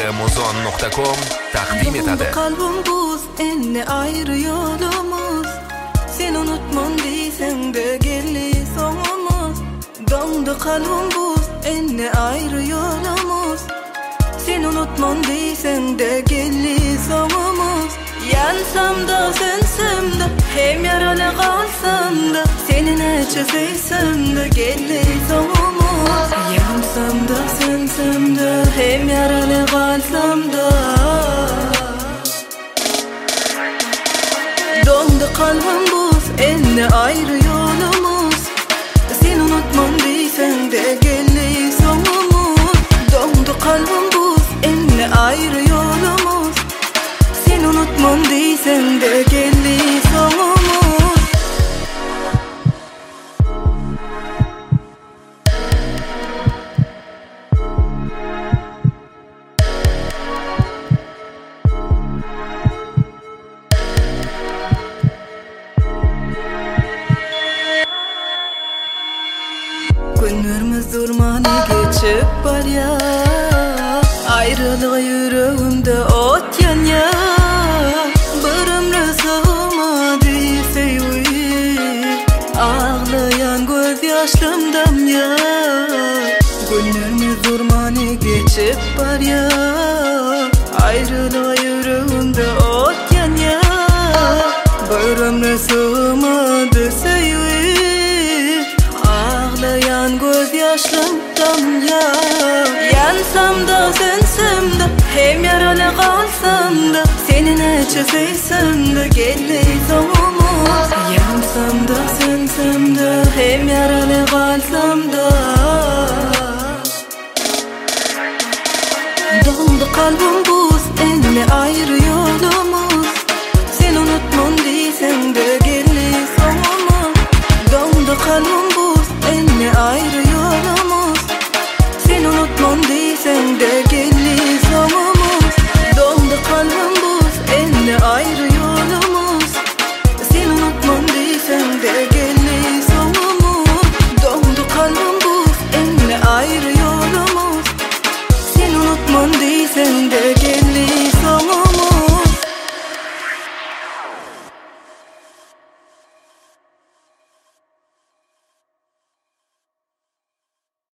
muzon.com taqdim etadi. Kalbim buz, enli ayrı yolumuz. Sen unutmam deysen de gelli sonumuz. Dondu kalbim buz, enli ayrı yolumuz. Sen unutmam deysen de gelli sonumuz. Yansam da sönsem de, hem yaralı kalsam da, seni neçe sevsem de gelli sonumuz. Yansam da sönsem de, hem yaralı kalsam da. Dondu kalbim buz, enli ayrı yolumuz. Sen unutmam deysen de gelli sonumuz. Dondu kalbim buz, enli ayrı yolumuz. Sen unutmam deysen de gelli sonumuz. Günlerimiz durmanı geçip var ya, ayrılığı yüreğimde ot yan ya. Bir ömre sığmadı sevgi, ağlayan göz yaşlarımdan ya. Günlerimiz durmanı geçip var ya, ayrılığı yüreğimde ot yan ya. Bir ömre sığmadı sevgi, ağlayan göz yaşlarımdan ya. Yansam da sönsem de, hem yaralı kalsam da, seni neçe sevsem de gelli sonumuz. Yansam da sönsem de, hem yaralı kalsam da. Dondu kalbim